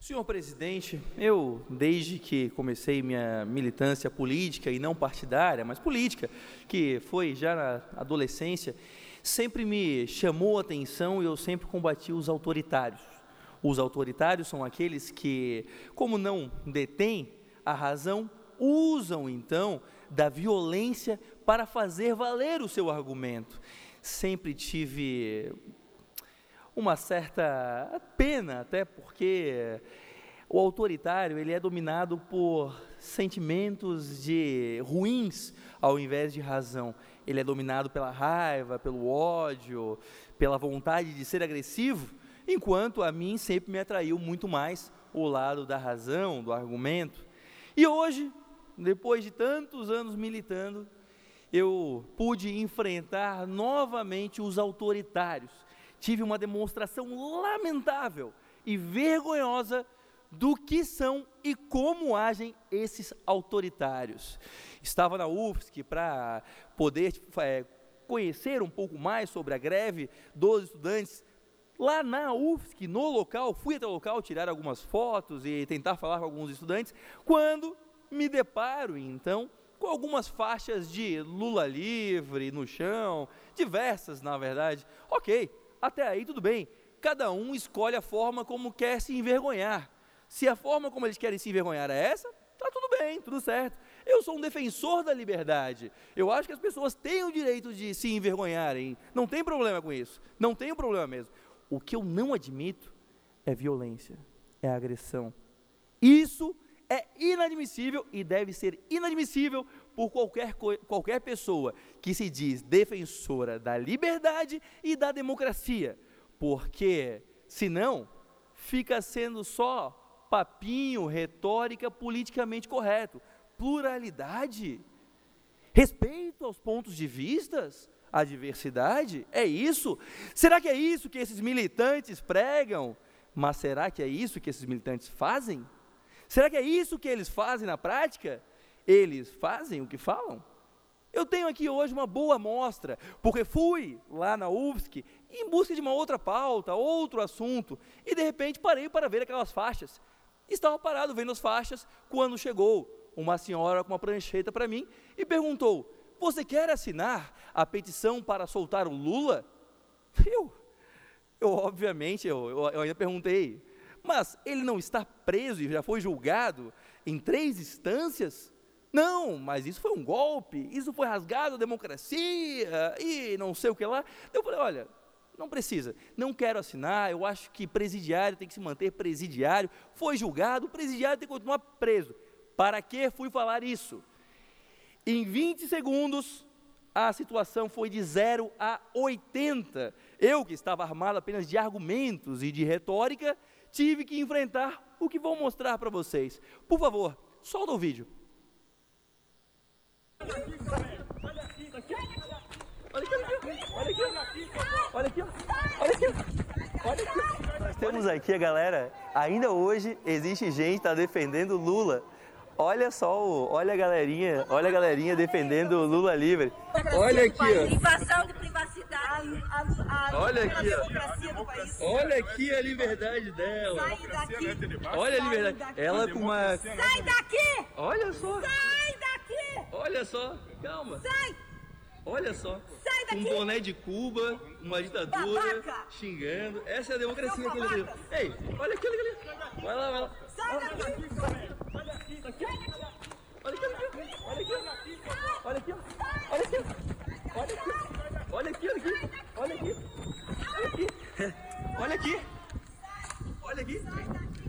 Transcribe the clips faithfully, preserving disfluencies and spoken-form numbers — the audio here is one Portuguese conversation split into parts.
Senhor presidente, eu, desde que comecei minha militância política, e não partidária, mas política, que foi já na adolescência, sempre me chamou a atenção e eu sempre combati os autoritários. Os autoritários são aqueles que, como não detêm a razão, usam então da violência para fazer valer o seu argumento. Sempre tive uma certa pena, até porque o autoritário ele é dominado por sentimentos de ruins ao invés de razão. Ele é dominado pela raiva, pelo ódio, pela vontade de ser agressivo, enquanto a mim sempre me atraiu muito mais o lado da razão, do argumento. E hoje, depois de tantos anos militando, eu pude enfrentar novamente os autoritários. Tive uma demonstração lamentável e vergonhosa do que são e como agem esses autoritários. Estava na U F S C para poder é, conhecer um pouco mais sobre a greve dos estudantes. Lá na U F S C, no local, fui até o local tirar algumas fotos e tentar falar com alguns estudantes, quando me deparo, então, com algumas faixas de Lula livre no chão, diversas, na verdade. Ok, até aí tudo bem, cada um escolhe a forma como quer se envergonhar. Se a forma como eles querem se envergonhar é essa, tá tudo bem, tudo certo. Eu sou um defensor da liberdade, eu acho que as pessoas têm o direito de se envergonharem, não tem problema com isso, não tem problema mesmo. O que eu não admito é violência, é agressão. Isso é inadmissível e deve ser inadmissível por qualquer, qualquer pessoa que se diz defensora da liberdade e da democracia, porque, senão, fica sendo só papinho, retórica politicamente correto. Pluralidade, respeito aos pontos de vistas, a diversidade, é isso? Será que é isso que esses militantes pregam? Mas será que é isso que esses militantes fazem? Será que é isso que eles fazem na prática? Eles fazem o que falam? Eu tenho aqui hoje uma boa amostra, porque fui lá na U F S C em busca de uma outra pauta, outro assunto, e de repente parei para ver aquelas faixas. Estava parado vendo as faixas quando chegou uma senhora com uma prancheta para mim e perguntou: você quer assinar a petição para soltar o Lula? Eu, eu obviamente, eu, eu, eu ainda perguntei, mas ele não está preso e já foi julgado em três instâncias? Não, mas isso foi um golpe, isso foi rasgado a democracia e não sei o que lá. Eu falei, olha, não precisa, não quero assinar, eu acho que presidiário tem que se manter presidiário, foi julgado, o presidiário tem que continuar preso. Para que fui falar isso? Em vinte segundos, a situação foi de zero a oitenta. Eu, que estava armado apenas de argumentos e de retórica, tive que enfrentar o que vou mostrar para vocês. Por favor, solta o vídeo. Olha aqui, olha aqui, olha aqui, olha aqui, olha aqui, olha aqui, olha aqui. Nós temos aqui a galera, ainda hoje existe gente que está defendendo Lula. Olha só, o, olha a galerinha, olha a galerinha defendendo o Lula livre. Olha aqui, ó. Invasão de privacidade. A, a, olha aqui, ó. Democracia do país. Olha aqui a liberdade dela. Sai daqui. Olha a liberdade. Ela com uma... Sai daqui. Olha só. Sai daqui. Olha só. Calma. Sai. Olha só. Sai daqui. Um boné de Cuba, uma ditadura, Babaca. xingando. Essa é a democracia que ele deu. Ei, olha aqui, olha aqui. Vai lá, vai lá. Sai daqui. Olha aqui, olha aqui, olha aqui, olha aqui, olha aqui, olha aqui, olha aqui, olha aqui, olha aqui, olha aqui, olha aqui, olha aqui.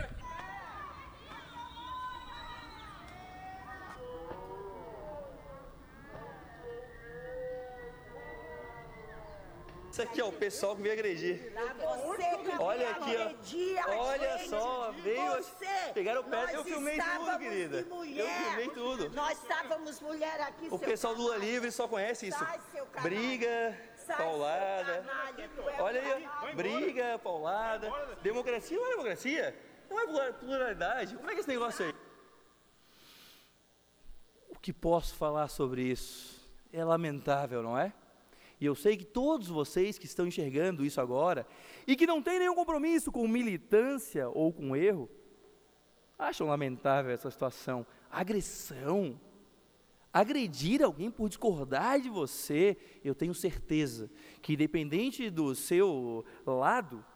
Isso aqui é o pessoal que veio agredir. Olha aqui, ó. Olha só, veio. Pegaram o pé. Eu filmei tudo, querida. Eu filmei tudo. Nós estávamos mulher aqui. O pessoal do Lula Livre só conhece isso. Briga, paulada. Olha aí, ó. Briga, paulada. Democracia não é democracia? Não é pluralidade? Como é que é esse negócio aí? O que posso falar sobre isso? É lamentável, não é? E eu sei que todos vocês que estão enxergando isso agora, e que não têm nenhum compromisso com militância ou com erro, acham lamentável essa situação. Agressão, agredir alguém por discordar de você, eu tenho certeza que independente do seu lado,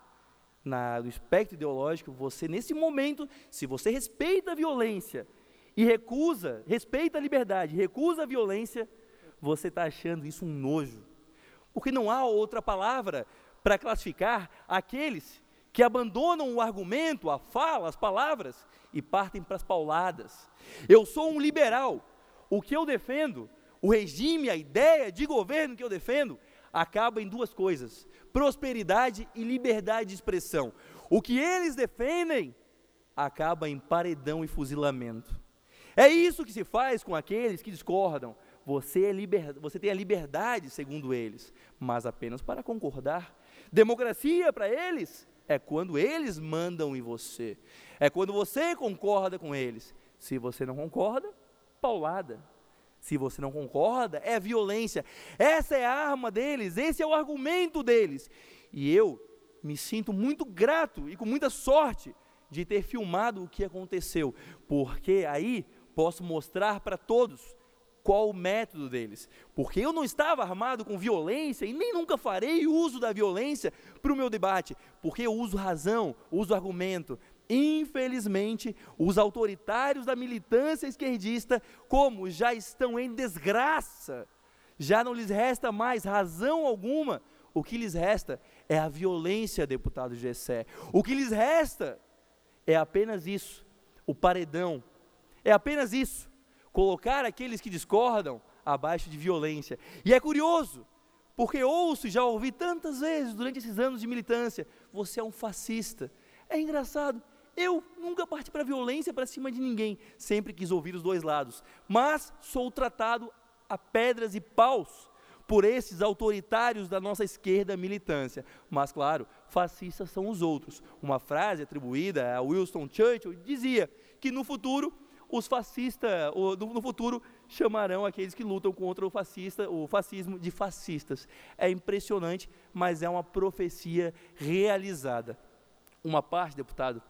na, do espectro ideológico, você nesse momento, se você respeita a violência e recusa, respeita a liberdade, recusa a violência, você está achando isso um nojo. Porque não há outra palavra para classificar aqueles que abandonam o argumento, a fala, as palavras e partem para as pauladas. Eu sou um liberal. O que eu defendo, o regime, a ideia de governo que eu defendo, acaba em duas coisas: prosperidade e liberdade de expressão. O que eles defendem acaba em paredão e fuzilamento. É isso que se faz com aqueles que discordam. Você, é liber... Você tem a liberdade, segundo eles, mas apenas para concordar. Democracia para eles é quando eles mandam em você. É quando você concorda com eles. Se você não concorda, paulada. Se você não concorda, é violência. Essa é a arma deles, esse é o argumento deles. E eu me sinto muito grato e com muita sorte de ter filmado o que aconteceu, porque aí posso mostrar para todos qual o método deles, porque eu não estava armado com violência e nem nunca farei uso da violência para o meu debate, porque eu uso razão, uso argumento. Infelizmente, os autoritários da militância esquerdista, como já estão em desgraça, já não lhes resta mais razão alguma, o que lhes resta é a violência, deputado Gessé. O que lhes resta é apenas isso, o paredão, é apenas isso. Colocar aqueles que discordam abaixo de violência. E é curioso, porque ouço e já ouvi tantas vezes durante esses anos de militância, você é um fascista. É engraçado, eu nunca parti para a violência para cima de ninguém, sempre quis ouvir os dois lados, mas sou tratado a pedras e paus por esses autoritários da nossa esquerda militância. Mas claro, fascistas são os outros. Uma frase atribuída a Winston Churchill dizia que no futuro os fascistas, no futuro, chamarão aqueles que lutam contra o fascista, o fascismo de fascistas. É impressionante, mas é uma profecia realizada. Uma parte, deputado.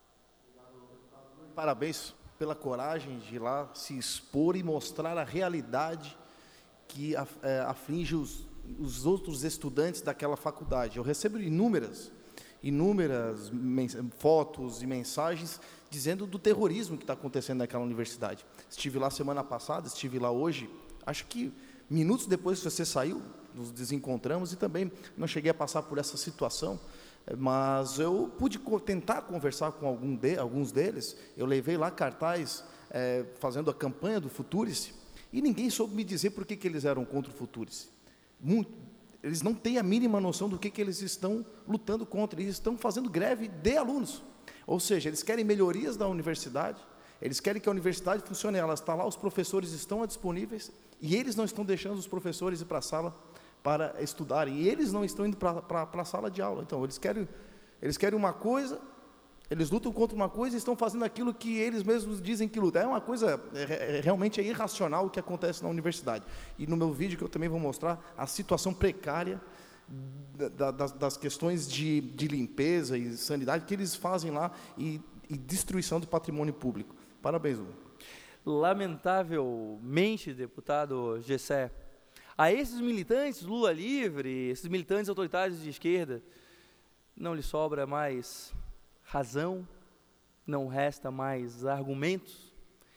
Parabéns pela coragem de ir lá se expor e mostrar a realidade que é, aflige os, os outros estudantes daquela faculdade. Eu recebo inúmeras, inúmeras fotos e mensagens dizendo do terrorismo que está acontecendo naquela universidade. Estive lá semana passada, estive lá hoje, acho que minutos depois que você saiu, nos desencontramos e também não cheguei a passar por essa situação, mas eu pude tentar conversar com algum de, alguns deles. Eu levei lá cartaz é, fazendo a campanha do Futurice e ninguém soube me dizer por que, que eles eram contra o Futurice. Muito, eles não têm a mínima noção do que, que eles estão lutando contra, eles estão fazendo greve de alunos. Ou seja, eles querem melhorias da universidade, eles querem que a universidade funcione, ela está lá, os professores estão disponíveis, e eles não estão deixando os professores ir para a sala para estudarem, e eles não estão indo para, para, para a sala de aula. Então, eles querem, eles querem uma coisa, eles lutam contra uma coisa e estão fazendo aquilo que eles mesmos dizem que lutam. É uma coisa, é, é, realmente é irracional o que acontece na universidade. E no meu vídeo, que eu também vou mostrar, a situação precária Da, das, das questões de, de limpeza e sanidade que eles fazem lá e, e destruição do patrimônio público. Parabéns, Hugo. Lamentavelmente, deputado Gessé, a esses militantes Lula livre, esses militantes autoritários de esquerda, não lhe sobra mais razão, não resta mais argumentos,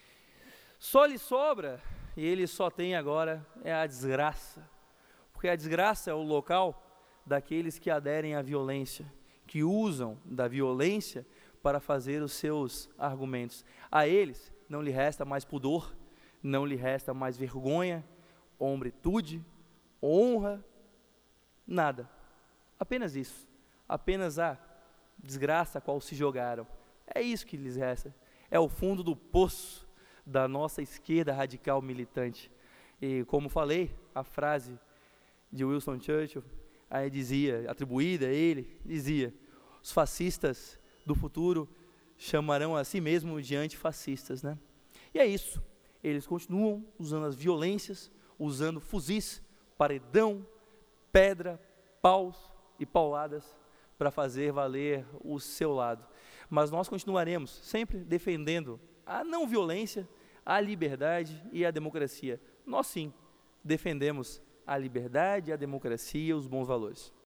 só lhe sobra, e ele só tem agora, é a desgraça. Porque a desgraça é o local daqueles que aderem à violência, que usam da violência para fazer os seus argumentos. A eles não lhe resta mais pudor, não lhe resta mais vergonha, hombretude, honra, nada. Apenas isso. Apenas a desgraça a qual se jogaram. É isso que lhes resta. É o fundo do poço da nossa esquerda radical militante. E como falei, a frase de Winston Churchill, aí dizia, atribuída a ele, dizia: os fascistas do futuro chamarão a si mesmos de antifascistas, né? E é isso, eles continuam usando as violências, usando fuzis, paredão, pedra, paus e pauladas para fazer valer o seu lado. Mas nós continuaremos sempre defendendo a não violência, a liberdade e a democracia. Nós sim defendemos a liberdade, a democracia e os bons valores.